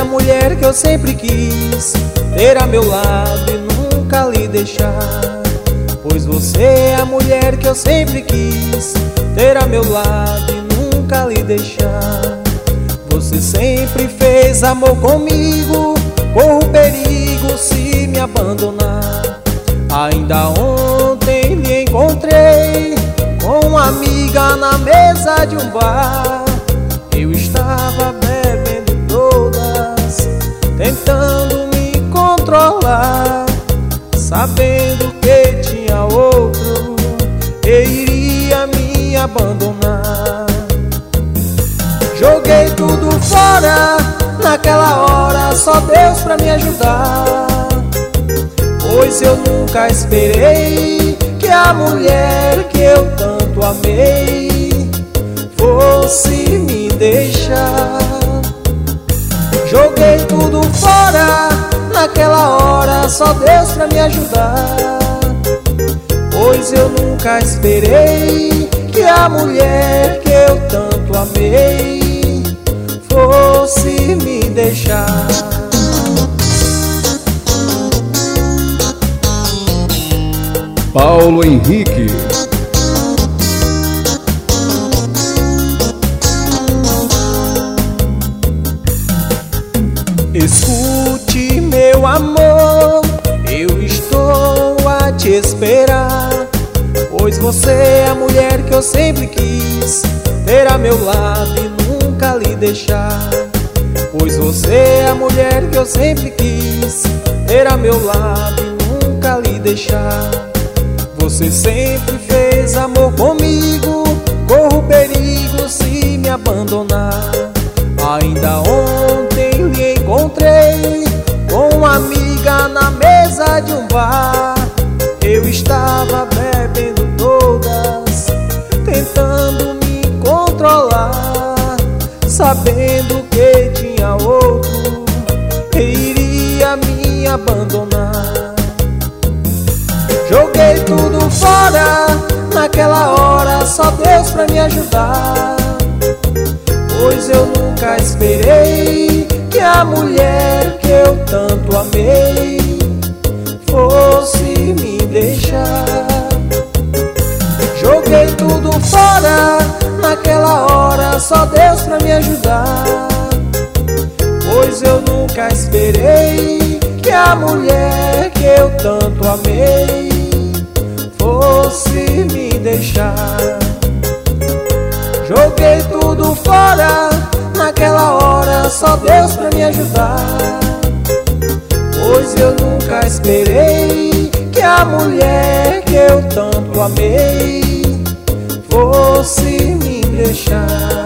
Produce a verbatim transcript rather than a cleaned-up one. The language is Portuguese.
a mulher que eu sempre quis ter a meu lado e nunca lhe deixar. Pois você é a mulher que eu sempre quis ter a meu lado e nunca lhe deixar. Você sempre fez amor comigo, corro perigo se me abandonar. Ainda ontem lhe encontrei com uma amiga na mesa de um bar. Eu estava bebendo todas, tentando me controlar, sabendo que tinha outro e iria me abandonar. Joguei tudo fora, naquela hora só Deus pra me ajudar. Pois eu nunca esperei que a mulher que eu tanto amei fosse me deixar. Joguei tudo fora, naquela hora só Deus pra me ajudar. Pois eu nunca esperei que a mulher que eu tanto amei fosse me deixar. Paulo Henrique. Escute, meu amor, eu estou a te esperar. Pois você é a mulher que eu sempre quis ter a meu lado e nunca lhe deixar. Pois você é a mulher que eu sempre quis ter a meu lado e nunca lhe deixar. Você sempre fez amor comigo, corro perigo se me abandonar. Ainda ontem lhe encontrei com uma amiga na mesa de um bar. Eu estava bebendo todas, tentando me controlar, sabendo que tinha outro que iria me abandonar. Joguei tudo fora, naquela hora só Deus pra me ajudar. Pois eu nunca esperei que a mulher que eu tanto amei fosse me deixar. Joguei tudo fora, naquela hora só Deus pra me ajudar. Pois eu nunca esperei que a mulher que eu tanto amei fosse me deixar. Joguei tudo fora, naquela hora só Deus pra me ajudar. Pois eu nunca esperei que a mulher que eu tanto amei fosse me deixar.